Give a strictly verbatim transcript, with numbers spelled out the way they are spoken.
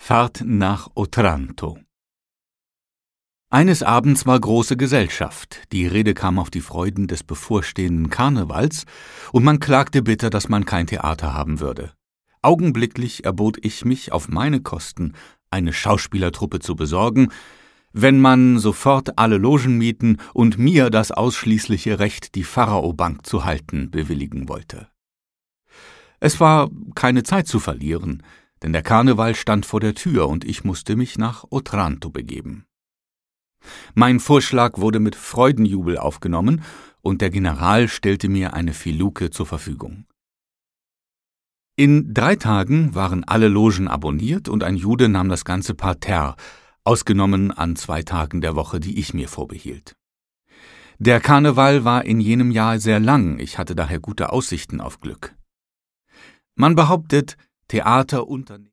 Fahrt nach Otranto. Eines Abends war große Gesellschaft, die Rede kam auf die Freuden des bevorstehenden Karnevals, und man klagte bitter, dass man kein Theater haben würde. Augenblicklich erbot ich mich auf meine Kosten, eine Schauspielertruppe zu besorgen, wenn man sofort alle Logen mieten und mir das ausschließliche Recht, die Pharaobank zu halten, bewilligen wollte. Es war keine Zeit zu verlieren, denn der Karneval stand vor der Tür und ich musste mich nach Otranto begeben. Mein Vorschlag wurde mit Freudenjubel aufgenommen und der General stellte mir eine Filuke zur Verfügung. In drei Tagen waren alle Logen abonniert und ein Jude nahm das ganze Parterre, ausgenommen an zwei Tagen der Woche, die ich mir vorbehielt. Der Karneval war in jenem Jahr sehr lang, ich hatte daher gute Aussichten auf Glück. Man behauptet, Theaterunternehmen